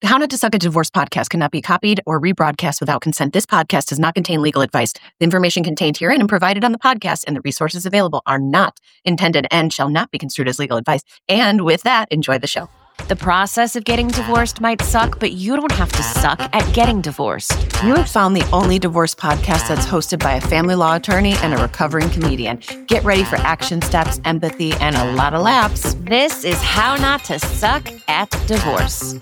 How Not to Suck, a Divorce podcast cannot be copied or rebroadcast without consent. This podcast does not contain legal advice. The information contained herein and provided on the podcast and the resources available are not intended and shall not be construed as legal advice. And with that, enjoy the show. The process of getting divorced might suck, but you don't have to suck at getting divorced. You have found the only divorce podcast that's hosted by a family law attorney and a recovering comedian. Get ready for action steps, empathy, and a lot of laughs. This is How Not to Suck at Divorce.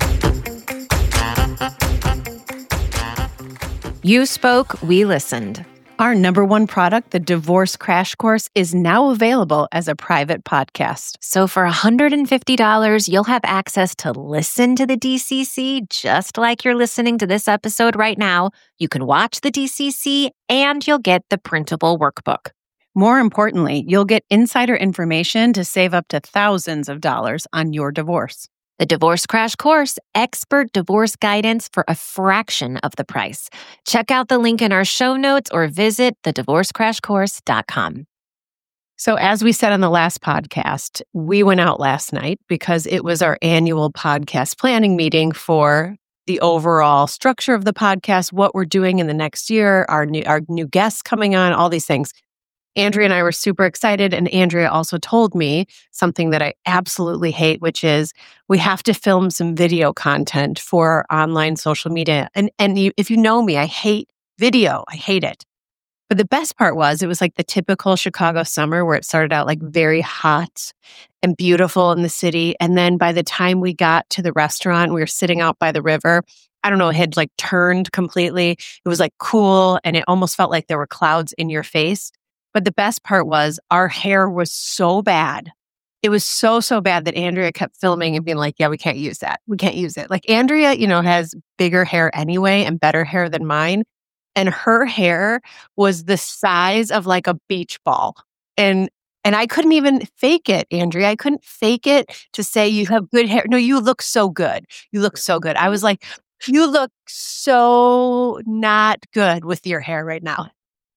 You spoke, we listened. Our number one product, the Divorce Crash Course, is now available as a private podcast. So for $150, you'll have access to listen to the DCC just like you're listening to this episode right now. You can watch the DCC and you'll get the printable workbook. More importantly, you'll get insider information to save up to thousands of dollars on your divorce. The Divorce Crash Course, expert divorce guidance for a fraction of the price. Check out the link in our show notes or visit thedivorcecrashcourse.com. So as we said on the last podcast, we went out last night because it was our annual podcast planning meeting for the overall structure of the podcast, what we're doing in the next year, our new guests coming on, all these things. Andrea and I were super excited, and Andrea also told me something that I absolutely hate, which is we have to film some video content for our online social media. And if you know me, I hate video. I hate it. But the best part was it was like the typical Chicago summer where it started out like very hot and beautiful in the city. And then by the time we got to the restaurant, we were sitting out by the river. I don't know, it had like turned completely. It was like cool, and it almost felt like there were clouds in your face. But the best part was our hair was so bad. It was so bad that Andrea kept filming and being like, yeah, we can't use that. We can't use it. Like Andrea, has bigger hair anyway and better hair than mine. And her hair was the size of like a beach ball. And I couldn't even fake it, Andrea. I couldn't fake it to say you have good hair. No, you look so good. You look so good. I was like, you look so not good with your hair right now.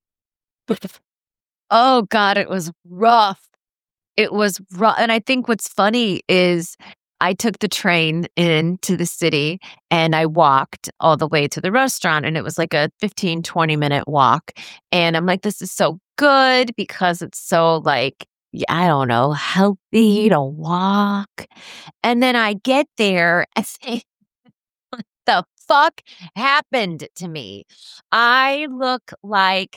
Oh, God, it was rough. It was rough. And I think what's funny is I took the train into the city and I walked all the way to the restaurant, and it was like a 15, 20-minute walk. And I'm like, this is so good because it's so like, I don't know, healthy to walk. And then I get there and say, what the fuck happened to me? I looked like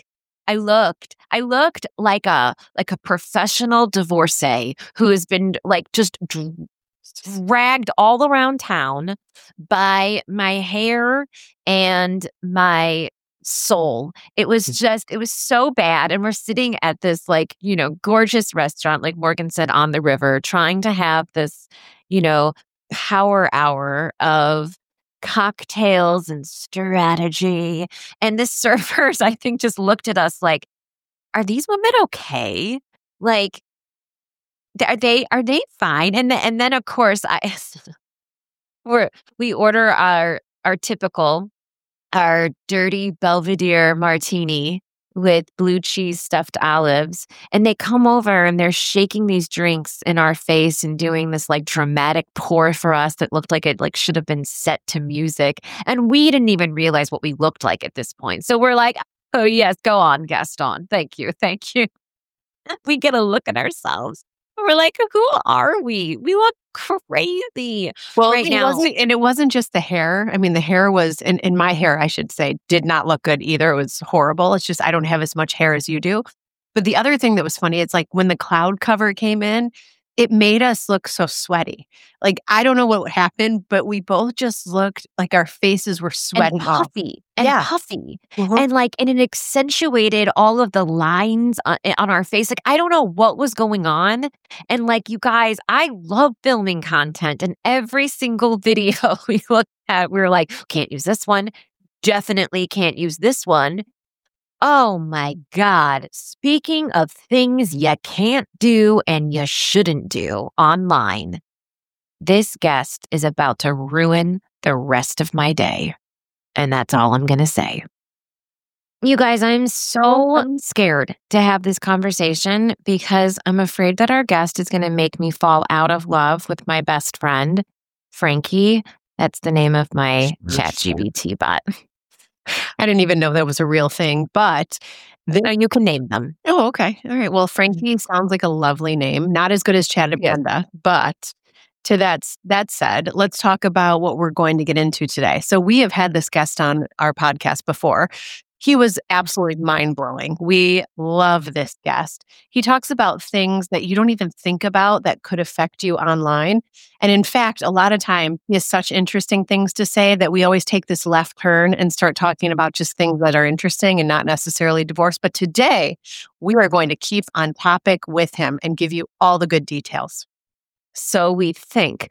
a professional divorcee who has been like just dragged all around town by my hair and my soul. It was so bad. And we're sitting at this like, gorgeous restaurant, like Morgan said, on the river, trying to have this, power hour of cocktails and strategy. And the servers, I think, just looked at us like, are these women okay? Like, are they fine? And then of course we order our typical, our dirty Belvedere martini with blue cheese stuffed olives. And they come over and they're shaking these drinks in our face and doing this like dramatic pour for us that looked like it like should have been set to music. And we didn't even realize what we looked like at this point. So we're like, oh yes, go on, Gaston. Thank you. We get a look at ourselves. We're like, who are we? We look crazy right now. It wasn't just the hair. I mean, the hair was, and my hair, I should say, did not look good either. It was horrible. It's just I don't have as much hair as you do. But the other thing that was funny, it's like when the cloud cover came in, it made us look so sweaty. Like, I don't know what happened, but we both just looked like our faces were sweating and puffy off. And puffy. Mm-hmm. And it accentuated all of the lines on our face. Like, I don't know what was going on. And like, you guys, I love filming content, and every single video we looked at, we were like, can't use this one. Definitely can't use this one. Oh my God. Speaking of things you can't do and you shouldn't do online, this guest is about to ruin the rest of my day. And that's all I'm going to say. You guys, I'm so scared to have this conversation because I'm afraid that our guest is going to make me fall out of love with my best friend, Frankie, That's the name of my ChatGPT bot. I didn't even know that was a real thing, but No, you can name them. oh, okay. All right. Well, Frankie sounds like a lovely name. Not as good as Chatapanda, but to that said, let's talk about what we're going to get into today. So we have had this guest on our podcast before. He was absolutely mind-blowing. We love this guest. He talks about things that you don't even think about that could affect you online. And in fact, a lot of time he has such interesting things to say that we always take this left turn and start talking about just things that are interesting and not necessarily divorce. But today, we are going to keep on topic with him and give you all the good details. So we think.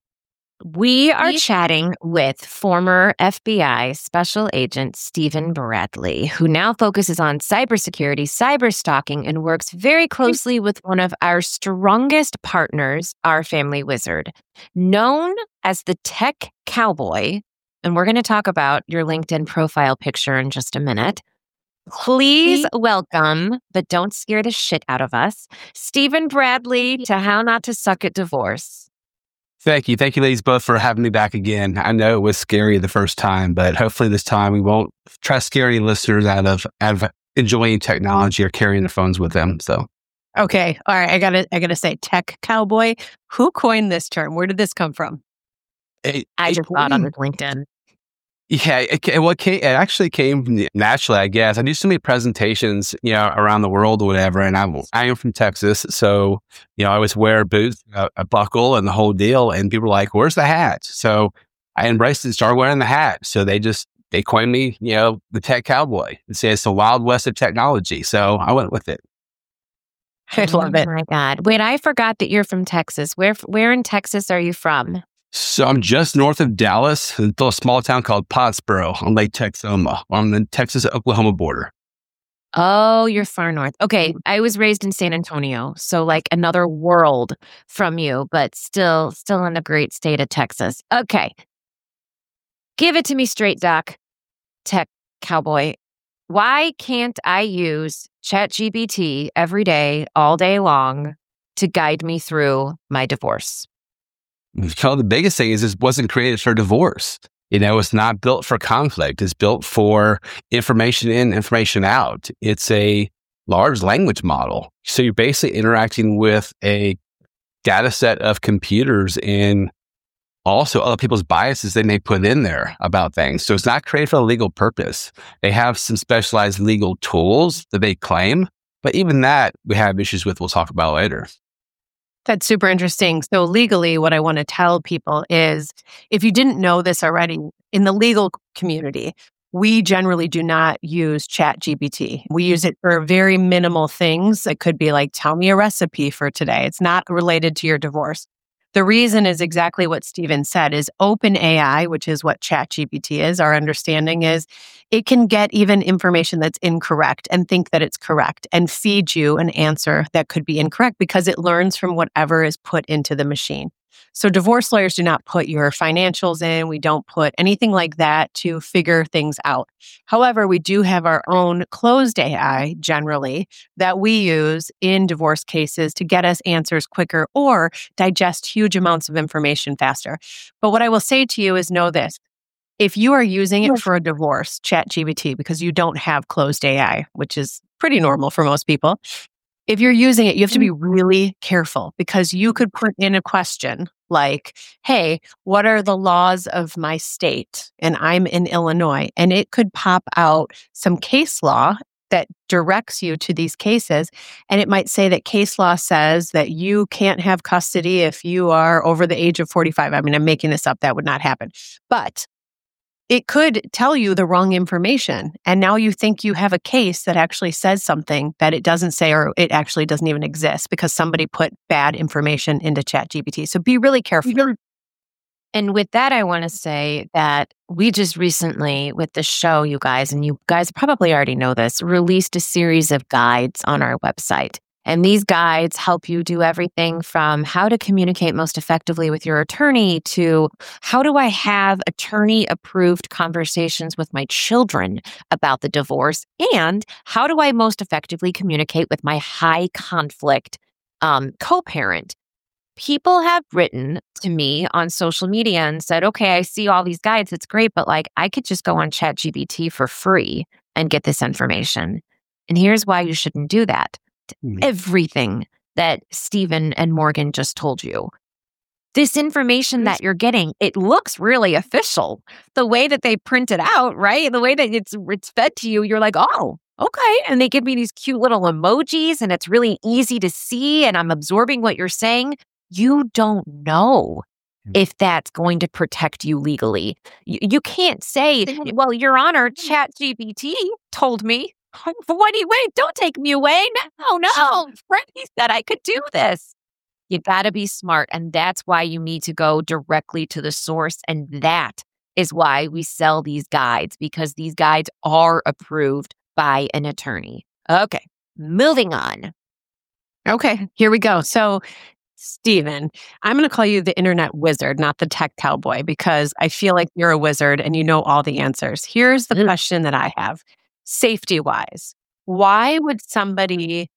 We are chatting with former FBI Special Agent Stephen Bradley, who now focuses on cybersecurity, cyberstalking, and works very closely with one of our strongest partners, our family wizard, known as the Tech Cowboy. And we're going to talk about your LinkedIn profile picture in just a minute. Please welcome, but don't scare the shit out of us, Stephen Bradley to How Not to Suck at Divorce. Thank you. Thank you, ladies, both for having me back again. I know it was scary the first time, but hopefully this time we won't try to scare any listeners out of enjoying technology or carrying their phones with them. So, okay. All right. I gotta say, Tech Cowboy, who coined this term? Where did this come from? I just saw it on LinkedIn. Yeah, it actually came naturally, I guess. I do so many presentations, around the world or whatever, and I am from Texas, so I always wear boots, a buckle, and the whole deal. And people are like, "Where's the hat?" So I embraced it and started wearing the hat. So they coined me, the Tech Cowboy. They say it's the Wild West of technology. So I went with it. I love it. Oh my God! Wait, I forgot that you're from Texas. Where in Texas are you from? So I'm just north of Dallas, a small town called Pottsboro on Lake Texoma on the Texas-Oklahoma border. Oh, you're far north. Okay, I was raised in San Antonio, so like another world from you, but still in the great state of Texas. Okay. Give it to me straight, Doc. Tech Cowboy. Why can't I use ChatGPT every day, all day long, to guide me through my divorce? The biggest thing is it wasn't created for divorce. It's not built for conflict. It's built for information in, information out. It's a large language model. So you're basically interacting with a data set of computers and also other people's biases they may put in there about things. So it's not created for a legal purpose. They have some specialized legal tools that they claim, but even that we have issues with. We'll talk about later. That's super interesting. So legally, what I want to tell people is, if you didn't know this already, in the legal community, we generally do not use ChatGPT. We use it for very minimal things. It could be like, tell me a recipe for today. It's not related to your divorce. The reason is exactly what Stephen said, is OpenAI, which is what ChatGPT is. Our understanding is it can get even information that's incorrect and think that it's correct and feed you an answer that could be incorrect because it learns from whatever is put into the machine. So divorce lawyers do not put your financials in. We don't put anything like that to figure things out. However, we do have our own closed AI generally that we use in divorce cases to get us answers quicker or digest huge amounts of information faster. But what I will say to you is know this. If you are using it for a divorce, ChatGPT, because you don't have closed AI, which is pretty normal for most people, if you're using it, you have to be really careful because you could put in a question like, hey, what are the laws of my state? And I'm in Illinois. And it could pop out some case law that directs you to these cases. And it might say that case law says that you can't have custody if you are over the age of 45. I mean, I'm making this up. That would not happen. But it could tell you the wrong information. And now you think you have a case that actually says something that it doesn't say, or it actually doesn't even exist because somebody put bad information into ChatGPT. So be really careful. And with that, I want to say that we just recently, with the show, you guys, and you guys probably already know this, released a series of guides on our website. And these guides help you do everything from how to communicate most effectively with your attorney to how do I have attorney-approved conversations with my children about the divorce, and how do I most effectively communicate with my high-conflict co-parent. people have written to me on social media and said, okay, I see all these guides. It's great, but like I could just go on ChatGPT for free and get this information. And here's why you shouldn't do that. Everything that Stephen and Morgan just told you. This information that you're getting, it looks really official. The way that they print it out, right? The way that it's fed to you, you're like, oh, okay. And they give me these cute little emojis and it's really easy to see and I'm absorbing what you're saying. You don't know if that's going to protect you legally. You can't say, well, Your Honor, ChatGPT told me. Wait, don't take me away. No. He said I could do this. You got to be smart. And that's why you need to go directly to the source. And that is why we sell these guides, because these guides are approved by an attorney. Okay, moving on. Okay, here we go. So, Stephen, I'm going to call you the internet wizard, not the tech cowboy, because I feel like you're a wizard and you know all the answers. Here's the question that I have. Safety-wise, why would somebody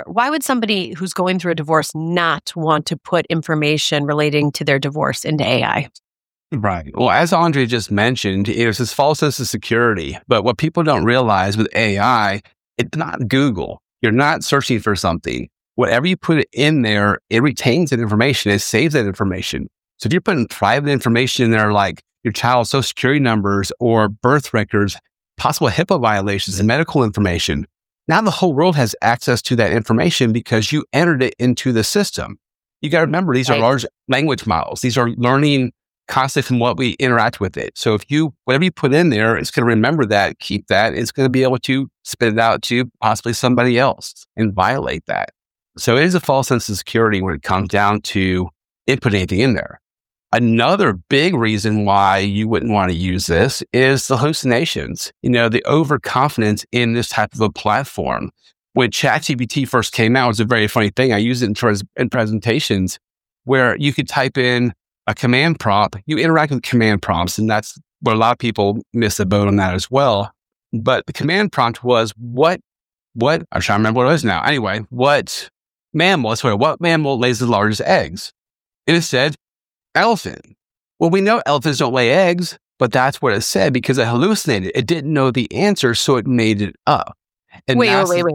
who's going through a divorce not want to put information relating to their divorce into AI? Right. Well, as Andre just mentioned, it's this false sense of security. But what people don't realize with AI, it's not Google. You're not searching for something. Whatever you put in there, it retains that information. It saves that information. So if you're putting private information in there, like your child's social security numbers or birth records, possible HIPAA violations and medical information, now the whole world has access to that information because you entered it into the system. You got to remember, these are large language models. These are learning constantly from what we interact with it. So whatever you put in there, it's going to remember that, keep that. It's going to be able to spit it out to possibly somebody else and violate that. So it is a false sense of security when it comes down to inputting anything in there. Another big reason why you wouldn't want to use this is the hallucinations, the overconfidence in this type of a platform. When ChatGPT first came out, it was a very funny thing. I use it in presentations where you could type in a command prompt. You interact with command prompts, and that's where a lot of people miss the boat on that as well. But the command prompt was, what, I'm trying to remember what it was now. Anyway, what mammal lays the largest eggs? And it said, elephant. Well, we know elephants don't lay eggs, but that's what it said because it hallucinated. It didn't know the answer, so it made it up. And wait.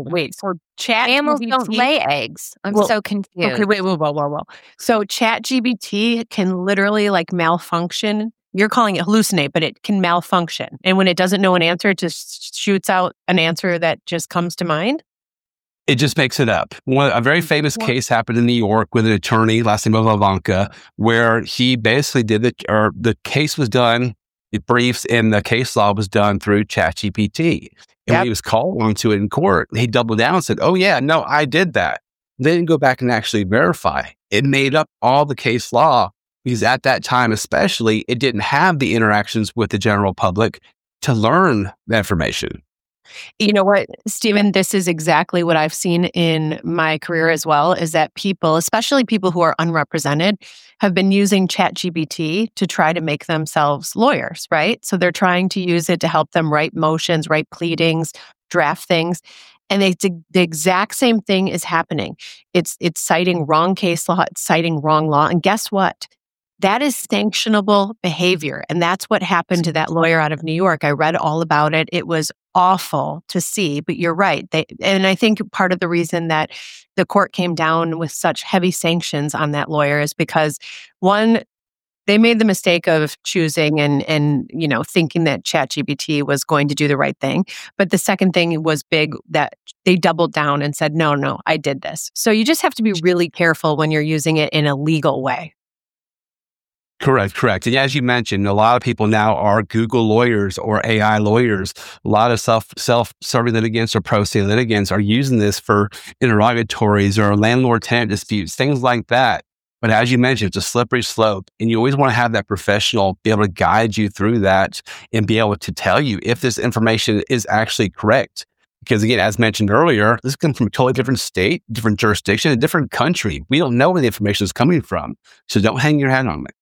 So animals don't lay eggs. I'm so confused. Okay, whoa. So ChatGPT can literally malfunction. You're calling it hallucinate, but it can malfunction. And when it doesn't know an answer, it just shoots out an answer that just comes to mind. It just makes it up. A very famous case happened in New York with an attorney, last name of Ivanka, where he basically the case was done, the briefs and the case law was done through ChatGPT. And when he was called onto it in court, he doubled down and said, oh yeah, no, I did that. They didn't go back and actually verify. It made up all the case law because at that time, especially, it didn't have the interactions with the general public to learn the information. You know what, Stephen, this is exactly what I've seen in my career as well, is that people, especially people who are unrepresented, have been using ChatGPT to try to make themselves lawyers, right? So they're trying to use it to help them write motions, write pleadings, draft things. And the exact same thing is happening. It's citing wrong case law, it's citing wrong law. And guess what? That is sanctionable behavior. And that's what happened to that lawyer out of New York. I read all about it. It was awful to see, but you're right. And I think part of the reason that the court came down with such heavy sanctions on that lawyer is because, one, they made the mistake of choosing and thinking that ChatGPT was going to do the right thing. But the second thing was big, that they doubled down and said, no, I did this. So you just have to be really careful when you're using it in a legal way. Correct. And as you mentioned, a lot of people now are Google lawyers or AI lawyers. A lot of self-serving litigants or pro se litigants are using this for interrogatories or landlord-tenant disputes, things like that. But as you mentioned, it's a slippery slope, and you always want to have that professional be able to guide you through that and be able to tell you if this information is actually correct. Because again, as mentioned earlier, this comes from a totally different state, different jurisdiction, a different country. We don't know where the information is coming from. So don't hang your hat on it.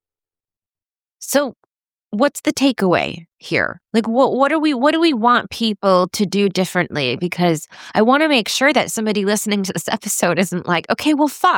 So what's the takeaway here? What do we want people to do differently? Because I want to make sure that somebody listening to this episode isn't like, okay, well, fuck.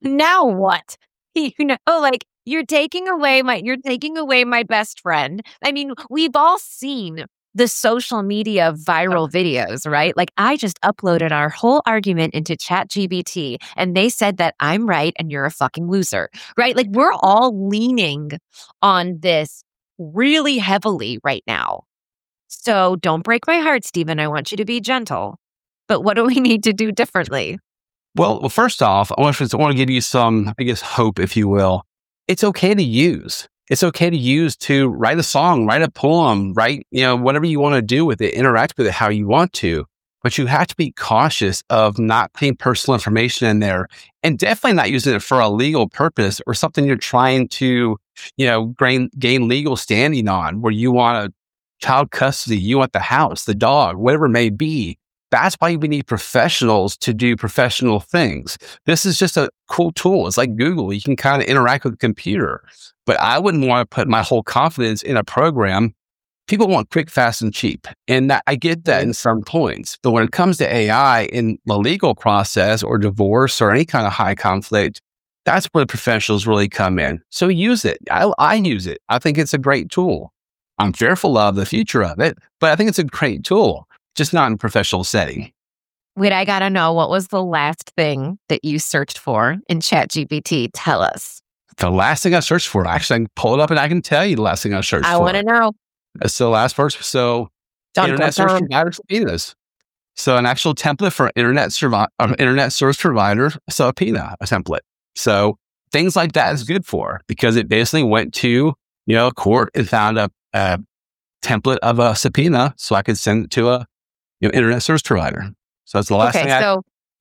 Now what? Like you're taking away my best friend. I mean, we've all seen the social media viral videos, right? Like I just uploaded our whole argument into ChatGPT and they said that I'm right and you're a fucking loser, right? Like we're all leaning on this really heavily right now. So don't break my heart, Stephen. I want you to be gentle. But what do we need to do differently? Well, first off, I want to give you some, I guess, hope, if you will. It's okay to use. It's okay to use to write a song, write a poem, write, whatever you want to do with it, interact with it how you want to. But you have to be cautious of not putting personal information in there and definitely not using it for a legal purpose or something you're trying to, gain legal standing on, where you want a child custody, you want the house, the dog, whatever it may be. That's why we need professionals to do professional things. This is just a cool tool. It's like Google. You can kind of interact with the computer. But I wouldn't want to put my whole confidence in a program. People want quick, fast, and cheap. And I get that in some points. But when it comes to AI in the legal process or divorce or any kind of high conflict, that's where the professionals really come in. So use it. I use it. I think it's a great tool. I'm fearful of the future of it, but I think it's a great tool. Just not in a professional setting. Wait, I got to know, what was the last thing that you searched for in ChatGPT? Tell us. The last thing I searched for, actually, I can pull it up and I can tell you the last thing I searched for. I want to know. So last first, internet service provider subpoenas. So an actual template for internet service provider subpoena, a template. So things like that is good for, because it basically went to, court and found a template of a subpoena so I could send it to a internet service provider. So that's the last thing.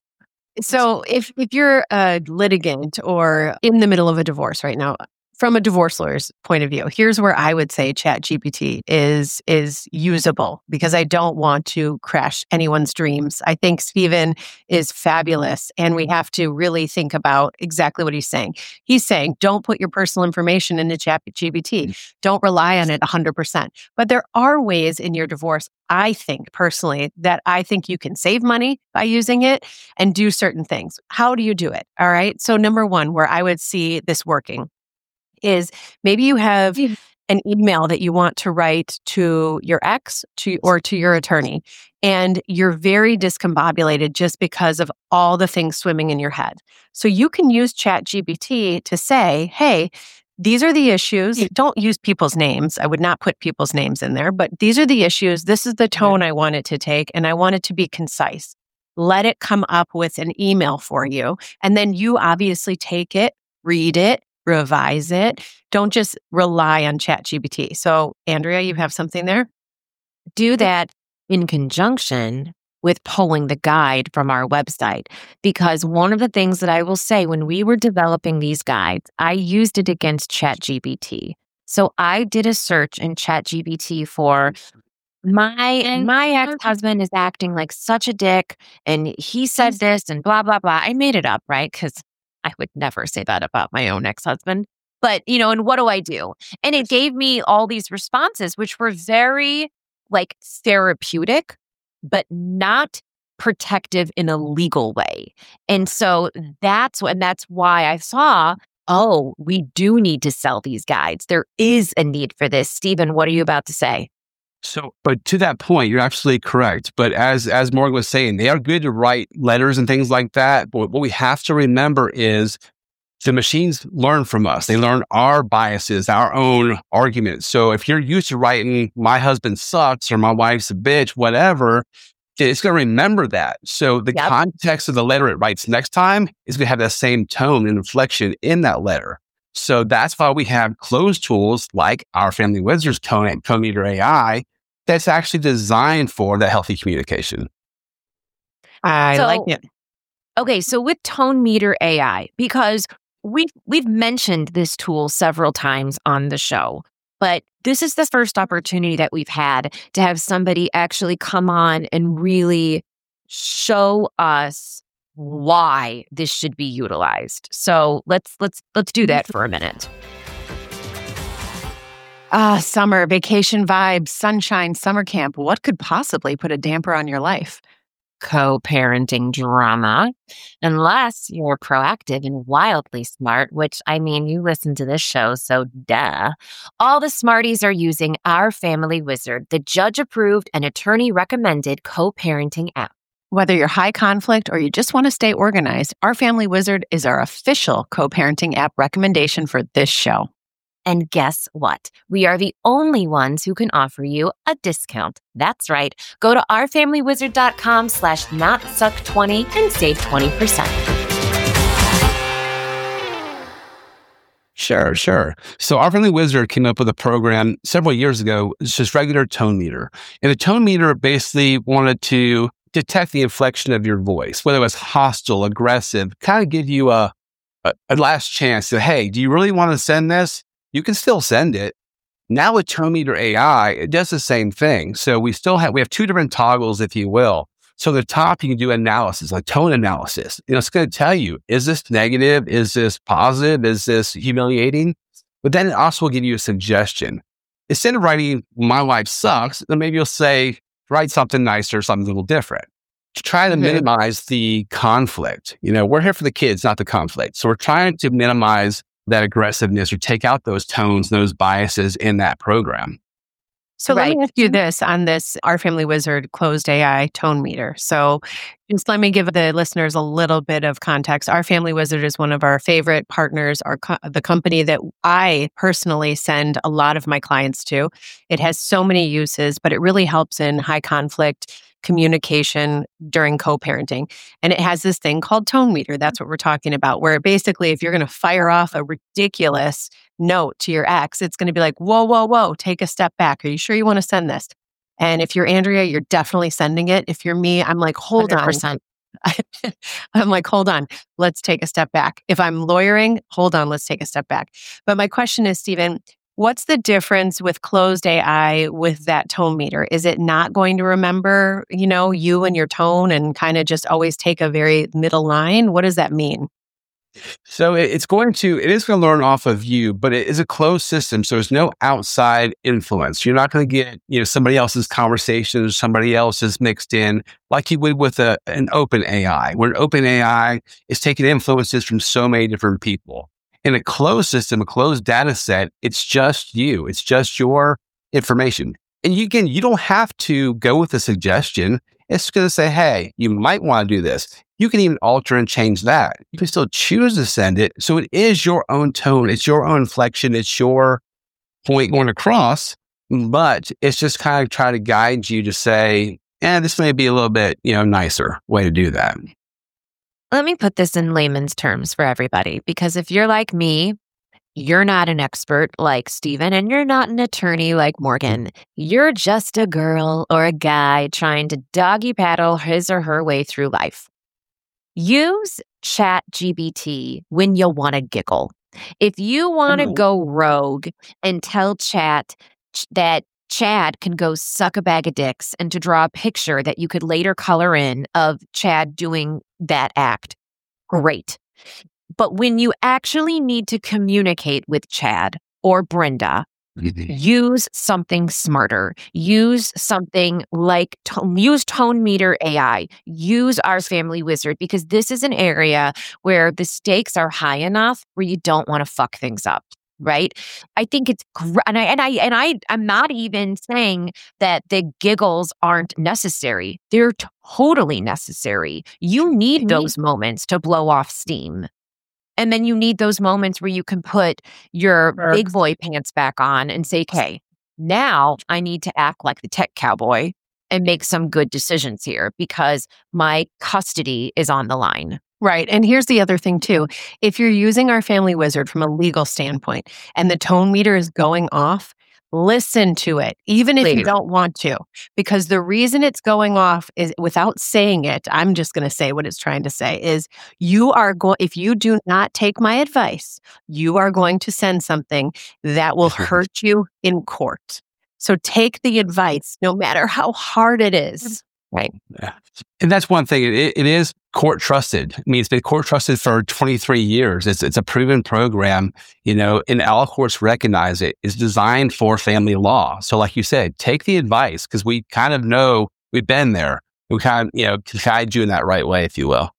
So if you're a litigant or in the middle of a divorce right now, from a divorce lawyer's point of view, here's where I would say ChatGPT is usable, because I don't want to crash anyone's dreams. I think Stephen is fabulous, and we have to really think about exactly what he's saying. He's saying, don't put your personal information into ChatGPT. Don't rely on it 100%. But there are ways in your divorce, I think personally, that I think you can save money by using it and do certain things. How do you do it? All right. So number one, where I would see this working is maybe you have an email that you want to write to your ex or to your attorney, and you're very discombobulated just because of all the things swimming in your head. So you can use ChatGPT to say, hey, these are the issues. Don't use people's names. I would not put people's names in there, but these are the issues. This is the tone I want it to take, and I want it to be concise. Let it come up with an email for you. And then you obviously take it, read it, revise it. Don't just rely on ChatGPT. So, Andrea, you have something there? Do that in conjunction with pulling the guide from our website. Because one of the things that I will say, when we were developing these guides, I used it against ChatGPT. So I did a search in ChatGPT for my ex-husband is acting like such a dick, and he said this and blah, blah, blah. I made it up, right? Because I would never say that about my own ex-husband. But, and what do I do? And it gave me all these responses, which were very therapeutic, but not protective in a legal way. And so that's why I saw, we do need to sell these guides. There is a need for this. Stephen, what are you about to say? So, but to that point, you're absolutely correct. But as Morgan was saying, they are good to write letters and things like that. But what we have to remember is the machines learn from us. They learn our biases, our own arguments. So if you're used to writing, my husband sucks or my wife's a bitch, whatever, it's going to remember that. So the context of the letter it writes next time is going to have that same tone and inflection in that letter. So that's why we have closed tools like our Family Wizards Tone Meter AI that's actually designed for that healthy communication. I like it. Okay, so with Tone Meter AI, because we've mentioned this tool several times on the show, but this is the first opportunity that we've had to have somebody actually come on and really show us why this should be utilized. So let's do that for a minute. Summer, vacation vibes, sunshine, summer camp. What could possibly put a damper on your life? co-parenting drama, unless you're proactive and wildly smart, which I mean, you listen to this show, so duh. All the smarties are using Our Family Wizard, the judge-approved and attorney-recommended co-parenting app. Whether you're high conflict or you just want to stay organized, Our Family Wizard is our official co-parenting app recommendation for this show. And guess what? We are the only ones who can offer you a discount. That's right. Go to ourfamilywizard.com/notsuck20 and save 20%. Sure. So Our Family Wizard came up with a program several years ago. It's just regular tone meter. And the tone meter basically wanted to detect the inflection of your voice, whether it was hostile, aggressive, kind of give you a last chance to, hey, do you really want to send this? You can still send it. Now with Tone Meter AI, it does the same thing. So we have two different toggles, if you will. So at the top, you can do analysis, like tone analysis. It's going to tell you, is this negative? Is this positive? Is this humiliating? But then it also will give you a suggestion. Instead of writing, my life sucks, then maybe you'll say, write something nicer, something a little different. To try to minimize the conflict. We're here for the kids, not the conflict. So we're trying to minimize that aggressiveness or take out those tones, those biases in that program. So let me ask you this on this Our Family Wizard closed AI tone meter. So just let me give the listeners a little bit of context. Our Family Wizard is one of our favorite partners, the company that I personally send a lot of my clients to. It has so many uses, but it really helps in high conflict communication during co-parenting. And it has this thing called tone meter. That's what we're talking about, where basically if you're going to fire off a ridiculous note to your ex, it's going to be like, whoa, take a step back. Are you sure you want to send this? And if you're Andrea, you're definitely sending it. If you're me, I'm like, hold 100%. on. I'm like, hold on, let's take a step back. If I'm lawyering, hold on, let's take a step back. But my question is, Stephen, what's the difference with closed AI with that tone meter? Is it not going to remember, you and your tone and kind of just always take a very middle line? What does that mean? So it is going to learn off of you, but it is a closed system. So there's no outside influence. You're not going to get, somebody else's conversation or somebody else's mixed in like you would with an open AI, where an open AI is taking influences from so many different people. In a closed system, a closed data set, it's just you. It's just your information. And you don't have to go with a suggestion. It's going to say, hey, you might want to do this. You can even alter and change that. You can still choose to send it. So it is your own tone. It's your own inflection. It's your point going across. But it's just kind of try to guide you to say, this may be a little bit, nicer way to do that. Let me put this in layman's terms for everybody, because if you're like me, you're not an expert like Stephen, and you're not an attorney like Morgan. You're just a girl or a guy trying to doggy paddle his or her way through life. Use ChatGPT when you want to giggle. If you want to go rogue and tell Chat that Chad can go suck a bag of dicks and to draw a picture that you could later color in of Chad doing that act, great. But when you actually need to communicate with Chad or Brenda, use something smarter. Use something like, use Tone Meter AI. Use Our Family Wizard, because this is an area where the stakes are high enough where you don't want to fuck things up. Right? I think it's great. I'm not even saying that the giggles aren't necessary. They're totally necessary. You need those moments to blow off steam. And then you need those moments where you can put your big boy pants back on and say, okay, now I need to act like the tech cowboy and make some good decisions here because my custody is on the line. Right. And here's the other thing too. If you're using Our Family Wizard from a legal standpoint and the tone meter is going off, listen to it, even if you don't want to, because the reason it's going off is, without saying it, I'm just going to say what it's trying to say is if you do not take my advice, you are going to send something that will hurt you in court. So take the advice, no matter how hard it is. Right. Yeah. And that's one thing. It is court trusted. I mean, it's been court trusted for 23 years. It's a proven program, and all courts recognize it. It's designed for family law. So like you said, take the advice, because we kind of know, we've been there. We kind of, to guide you in that right way, if you will.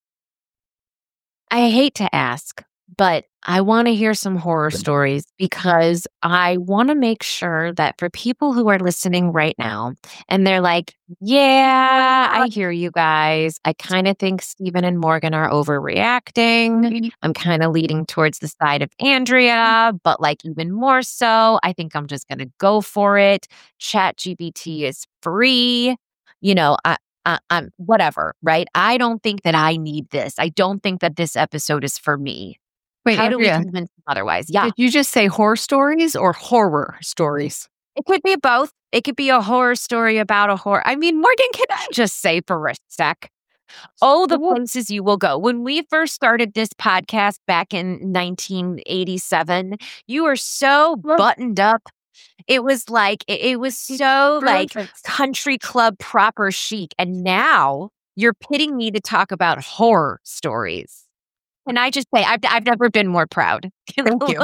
I hate to ask, but I want to hear some horror stories because I want to make sure that for people who are listening right now and they're like, yeah, I hear you guys. I kind of think Stephen and Morgan are overreacting. I'm kind of leading towards the side of Andrea, but like even more so, I think I'm just going to go for it. ChatGPT is free. I'm whatever, right? I don't think that I need this. I don't think that this episode is for me. Wait, how Andrea, do we convince them otherwise? Yeah. Did you just say horror stories or horror stories? It could be both. It could be a horror story about a horror. I mean, Morgan, can I just say for a sec? Oh, the places you will go. When we first started this podcast back in 1987, you were so buttoned up. It was like, it was so like country club proper chic. And now you're pitting me to talk about horror stories. And I just say, I've never been more proud. Thank you.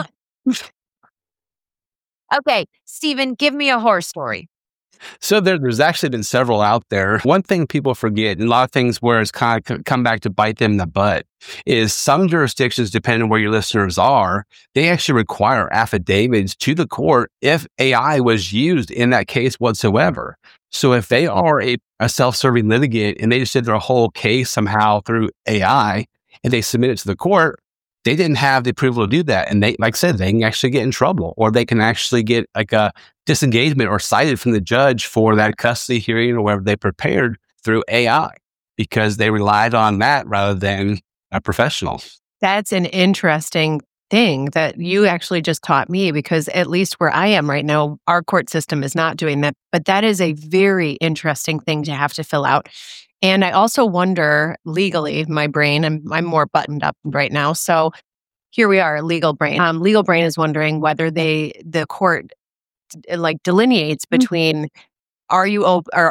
Okay, Stephen, give me a horror story. So there's actually been several out there. One thing people forget, and a lot of things where it's kind of come back to bite them in the butt, is some jurisdictions, depending on where your listeners are, they actually require affidavits to the court if AI was used in that case whatsoever. So if they are a self-serving litigant and they just did their whole case somehow through AI and they submit it to the court, they didn't have the approval to do that. And they, like I said, they can actually get in trouble, or they can actually get like a disengagement or cited from the judge for that custody hearing or whatever they prepared through AI because they relied on that rather than a professional. That's an interesting thing that you actually just taught me, because at least where I am right now, our court system is not doing that. But that is a very interesting thing to have to fill out. And I also wonder legally, my brain, I'm more buttoned up right now. So here we are, legal brain. Legal brain is wondering whether the court like delineates between are you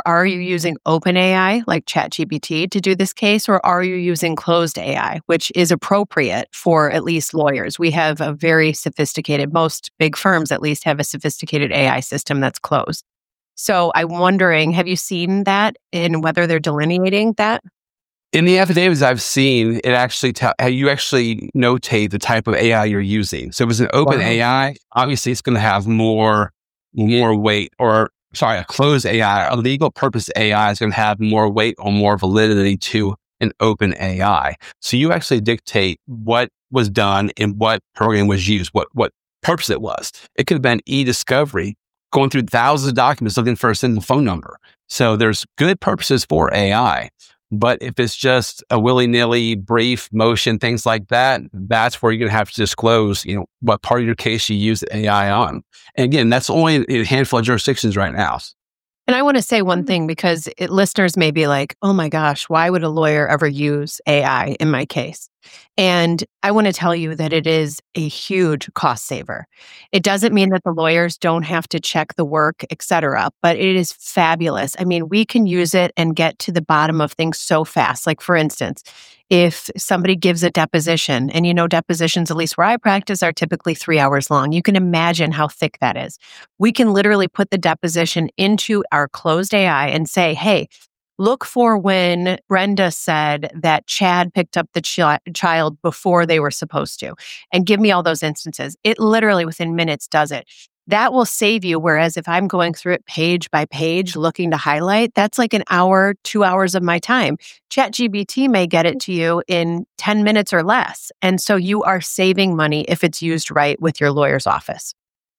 using open AI like ChatGPT to do this case, or are you using closed AI, which is appropriate for at least lawyers? We have a very sophisticated, most big firms at least have a sophisticated AI system that's closed. So I'm wondering, have you seen that in whether they're delineating that? In the affidavits I've seen, it actually you actually notate the type of AI you're using. So if it's an open AI, obviously it's going to have more weight, or sorry, a closed AI, a legal purpose AI is going to have more weight or more validity to an open AI. So you actually dictate what was done and what program was used, what purpose it was. It could have been e-discovery, going through thousands of documents looking for a single phone number. So there's good purposes for AI. But if it's just a willy-nilly brief motion, things like that, that's where you're going to have to disclose, what part of your case you use AI on. And again, that's only in a handful of jurisdictions right now. And I want to say one thing, because listeners may be like, oh my gosh, why would a lawyer ever use AI in my case? And I want to tell you that it is a huge cost saver. It doesn't mean that the lawyers don't have to check the work, et cetera, but it is fabulous. I mean, we can use it and get to the bottom of things so fast. Like, for instance, if somebody gives a deposition, and depositions, at least where I practice, are typically 3 hours long. You can imagine how thick that is. We can literally put the deposition into our closed AI and say, hey, look for when Brenda said that Chad picked up the child before they were supposed to, and give me all those instances. It literally within minutes does it. That will save you. Whereas if I'm going through it page by page, looking to highlight, that's like an hour, 2 hours of my time. ChatGPT may get it to you in 10 minutes or less. And so you are saving money if it's used right with your lawyer's office.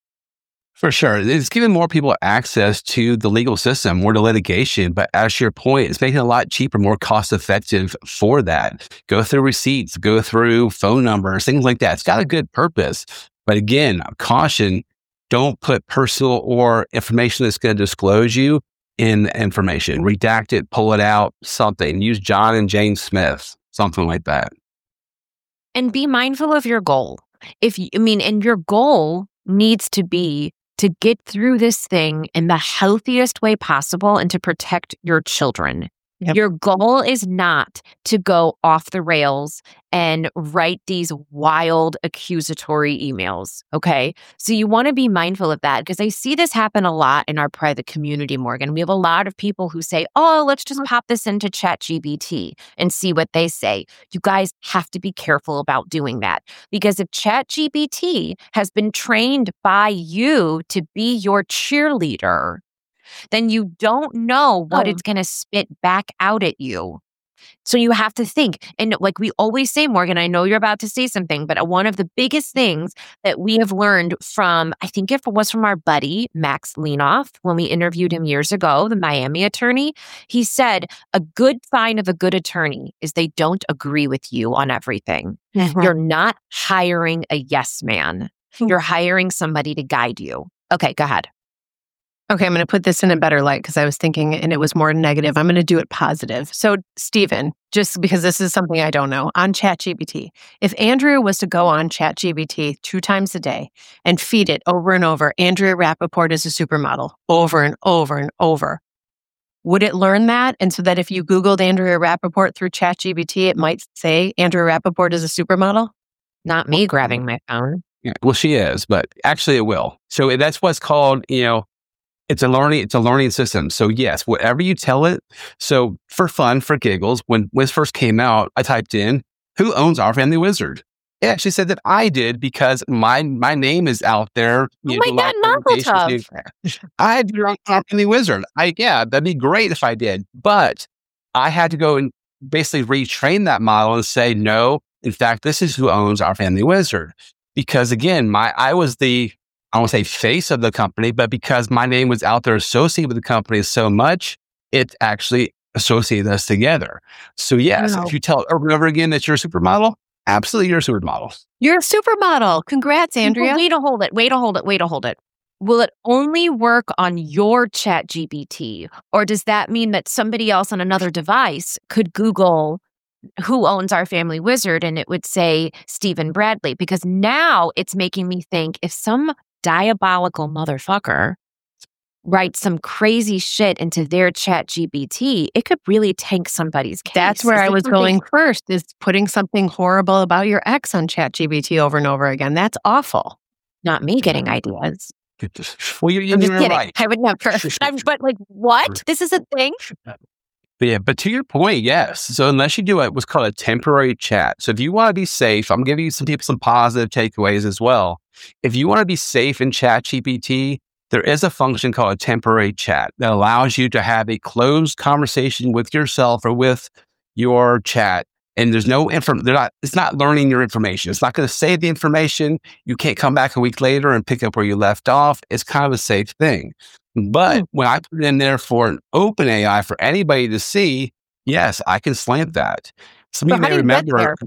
For sure. It's giving more people access to the legal system, more to litigation. But as to your point, it's making it a lot cheaper, more cost effective for that. Go through receipts, go through phone numbers, things like that. It's got a good purpose. But again, caution, don't put personal or information that's going to disclose you in information. Redact it, pull it out, something. Use John and Jane Smith, something like that. And be mindful of your goal. And your goal needs to be to get through this thing in the healthiest way possible and to protect your children. Yep. Your goal is not to go off the rails and write these wild accusatory emails. Okay. So you want to be mindful of that because I see this happen a lot in our private community, Morgan. We have a lot of people who say, oh, let's just pop this into ChatGPT and see what they say. You guys have to be careful about doing that because if ChatGPT has been trained by you to be your cheerleader, then you don't know what it's going to spit back out at you. So you have to think. And like we always say, Morgan, I know you're about to say something, but one of the biggest things that we have learned from, I think it was from our buddy, Max Leanoff, when we interviewed him years ago, the Miami attorney, he said, a good sign of a good attorney is they don't agree with you on everything. Mm-hmm. You're not hiring a yes man. You're hiring somebody to guide you. Okay, go ahead. Okay, I'm going to put this in a better light because I was thinking, and it was more negative. I'm going to do it positive. So, Stephen, just because this is something I don't know, on ChatGPT, if Andrea was to go on ChatGPT 2 times a day and feed it over and over, Andrea Rappaport is a supermodel, over and over and over, would it learn that? And so that if you Googled Andrea Rappaport through ChatGPT, it might say Andrea Rappaport is a supermodel? Not me grabbing my phone. Yeah, well, she is, but actually it will. So that's what's called, it's a learning system. So yes, whatever you tell it. So for fun, for giggles, when this first came out, I typed in, who owns Our Family Wizard? It actually said that I did because my name is out there. Oh my God, Mazel I had your Our Family Wizard. That'd be great if I did. But I had to go and basically retrain that model and say, no, in fact, this is who owns Our Family Wizard. Because again, I was I won't say face of the company, but because my name was out there associated with the company so much, it actually associated us together. So yes, if you tell over and over again that you're a supermodel, absolutely you're a supermodel. You're a supermodel. Congrats, Andrea. Wait to hold it. Will it only work on your ChatGPT? Or does that mean that somebody else on another device could Google who owns Our Family Wizard and it would say Stephen Bradley? Because now it's making me think if some diabolical motherfucker writes some crazy shit into their ChatGPT, it could really tank somebody's case. That's where I was going first, is putting something horrible about your ex on ChatGPT over and over again. That's awful. Not me getting ideas. Well, you're right. I would never. But like, what? This is a thing? But to your point, yes. So unless you do what's called a temporary chat. So if you want to be safe, I'm giving you some positive takeaways as well. If you want to be safe in ChatGPT, there is a function called a temporary chat that allows you to have a closed conversation with yourself or with your chat. And there's no it's not learning your information. It's not going to save the information. You can't come back a week later and pick up where you left off. It's kind of a safe thing. But when I put it in there for an open AI for anybody to see, yes, I can slant that. Some of you may remember.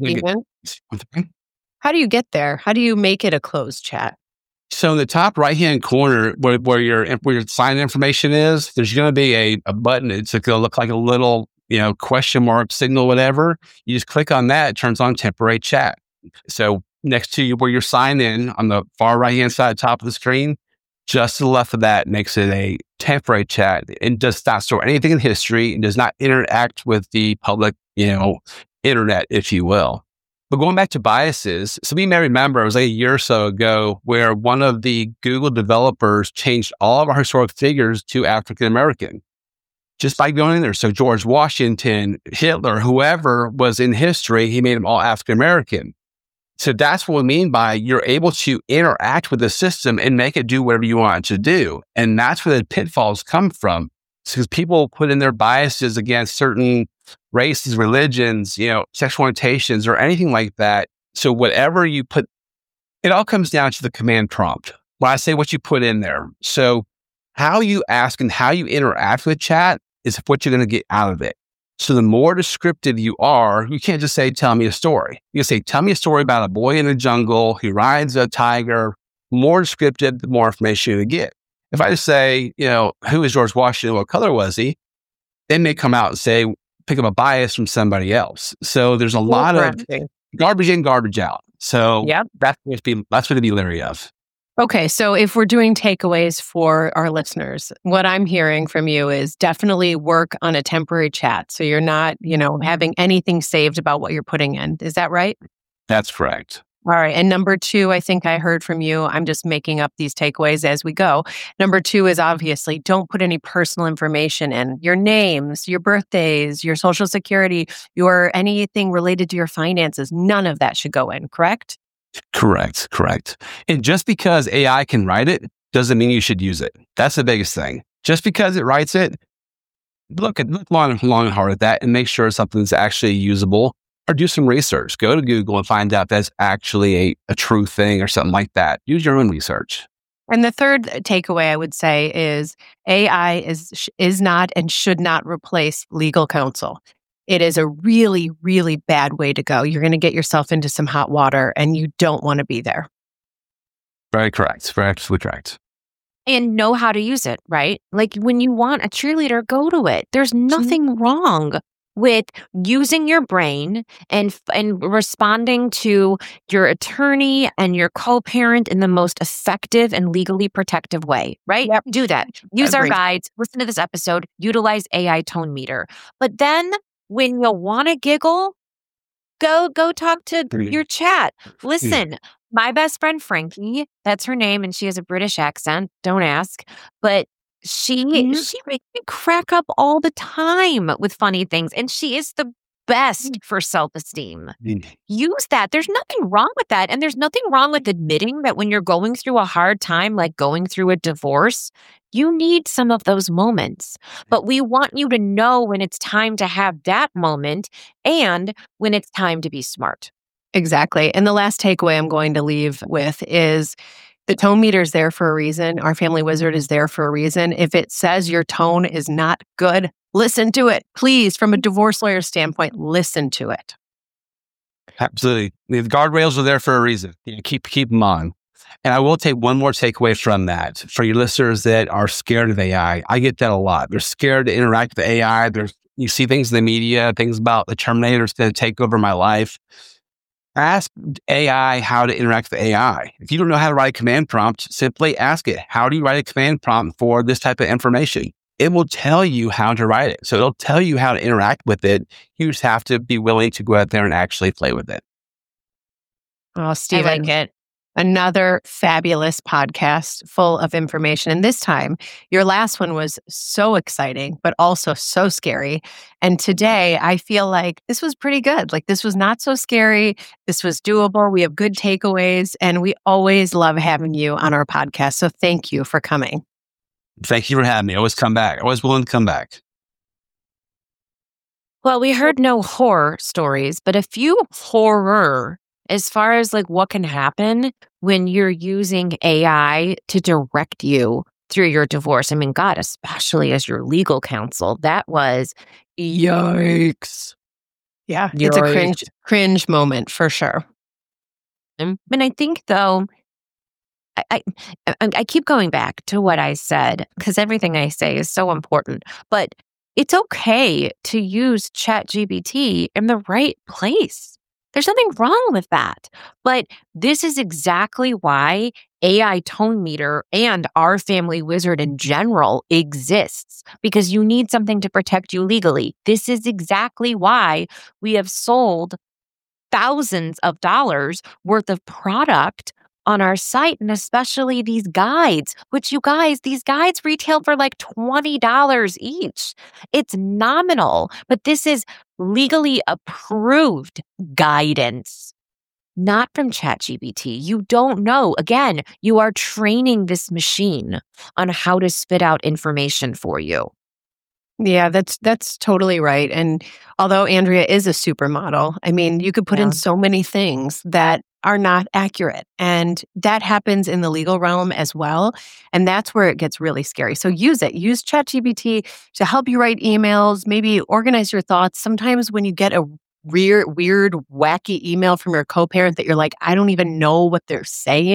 How do you get there? How do you make it a closed chat? So in the top right-hand corner where your sign information is, there's going to be a button. It's going to look like a little, question mark, signal, whatever. You just click on that. It turns on temporary chat. So next to you where you're signed in on the far right-hand side, top of the screen, just to the left of that makes it a temporary chat. It does not store anything in history. It does not interact with the public, internet, if you will. But going back to biases, some of you may remember it was like a year or so ago where one of the Google developers changed all of our historic figures to African American just by going in there. So George Washington, Hitler, whoever was in history, he made them all African American. So that's what we mean by you're able to interact with the system and make it do whatever you want it to do. And that's where the pitfalls come from. Because people put in their biases against certain races, religions, sexual orientations, or anything like that. So whatever you put, it all comes down to the command prompt. When I say what you put in there. So how you ask and how you interact with chat is what you're going to get out of it. So the more descriptive you are, you can't just say, tell me a story. You can say, tell me a story about a boy in the jungle who rides a tiger. More descriptive, the more information you get. If I just say, who is George Washington? What color was he? They may come out and say, pick up a bias from somebody else. So there's a lot of garbage in, garbage out. So that's what to be leery of. Okay, so if we're doing takeaways for our listeners, what I'm hearing from you is definitely work on a temporary chat. So you're not, having anything saved about what you're putting in. Is that right? That's correct. All right. And number two, I think I heard from you. I'm just making up these takeaways as we go. Number two is obviously don't put any personal information in your names, your birthdays, your social security, your anything related to your finances. None of that should go in, correct? Correct. And just because AI can write it doesn't mean you should use it. That's the biggest thing. Just because it writes it, look long and hard at that and make sure something's actually usable, or do some research. Go to Google and find out if that's actually a true thing or something like that. Use your own research. And the third takeaway I would say is AI is not and should not replace legal counsel. It is a really, really bad way to go. You're going to get yourself into some hot water and you don't want to be there. Very correct. Very absolutely correct. And know how to use it, right? Like when you want a cheerleader, go to it. There's nothing wrong with using your brain and responding to your attorney and your co-parent in the most effective and legally protective way, right? Yep. Do that. Use Agreed. our guides, listen to this episode, utilize AI tone meter. But then when you want to giggle, go talk to your chat. Listen, my best friend Frankie, that's her name, and she has a British accent. Don't ask. But she makes me crack up all the time with funny things. And she is the best for self-esteem. Use that. There's nothing wrong with that. And there's nothing wrong with admitting that when you're going through a hard time, like going through a divorce, you need some of those moments. But we want you to know when it's time to have that moment and when it's time to be smart. Exactly. And the last takeaway I'm going to leave with is the tone meter is there for a reason. Our Family Wizard is there for a reason. If it says your tone is not good, listen to it. Please, from a divorce lawyer standpoint, listen to it. Absolutely. The guardrails are there for a reason. Keep them on. And I will take one more takeaway from that. For your listeners that are scared of AI, I get that a lot. They're scared to interact with AI. You see things in the media, things about the Terminator's going to take over my life. Ask AI how to interact with AI. If you don't know how to write a command prompt, simply ask it, how do you write a command prompt for this type of information? It will tell you how to write it. So it'll tell you how to interact with it. You just have to be willing to go out there and actually play with it. Oh, Stephen, I like it. Another fabulous podcast full of information. And this time, your last one was so exciting, but also so scary. And today, I feel like this was pretty good. Like this was not so scary. This was doable. We have good takeaways, and we always love having you on our podcast. So thank you for coming. Thank you for having me. Always come back. Always willing to come back. Well, we heard no horror stories, but a few horror as far as like what can happen when you're using AI to direct you through your divorce. I mean, God, especially as your legal counsel, that was yikes. Yeah, it's a cringe moment for sure. And I think though, I keep going back to what I said because everything I say is so important, but it's okay to use ChatGPT in the right place. There's nothing wrong with that. But this is exactly why AI Tone Meter and Our Family Wizard in general exists, because you need something to protect you legally. This is exactly why we have sold thousands of dollars worth of product on our site, and especially these guides, which you guys, these guides retail for like $20 each. It's nominal, but this is legally approved guidance, not from ChatGPT. You don't know. Again, you are training this machine on how to spit out information for you. Yeah, that's totally right. And although Andrea is a supermodel, I mean, you could put in so many things that are not accurate. And that happens in the legal realm as well. And that's where it gets really scary. So use it. Use ChatGPT to help you write emails, maybe organize your thoughts. Sometimes when you get a weird, wacky email from your co-parent that you're like, I don't even know what they're saying,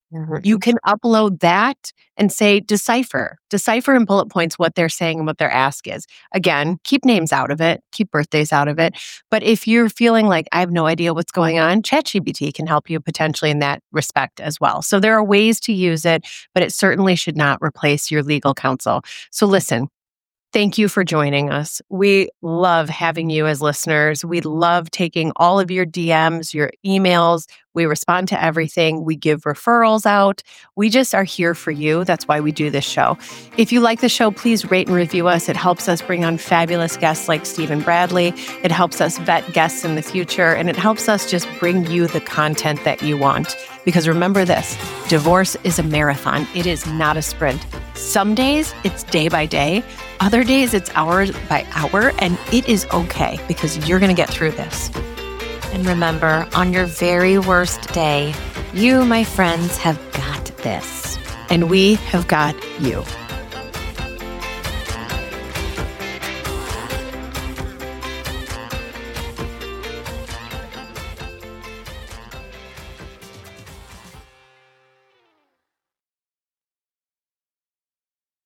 You can upload that and say, decipher in bullet points what they're saying and what their ask is. Again, keep names out of it, keep birthdays out of it. But if you're feeling like I have no idea what's going on, ChatGPT can help you potentially in that respect as well. So there are ways to use it, but it certainly should not replace your legal counsel. So listen, thank you for joining us. We love having you as listeners. We love taking all of your DMs, your emails. We respond to everything. We give referrals out. We just are here for you. That's why we do this show. If you like the show, please rate and review us. It helps us bring on fabulous guests like Stephen Bradley. It helps us vet guests in the future. And it helps us just bring you the content that you want. Because remember this, divorce is a marathon. It is not a sprint. Some days it's day by day. Other days it's hour by hour. And it is okay because you're going to get through this. And remember, on your very worst day, you, my friends, have got this. And we have got you.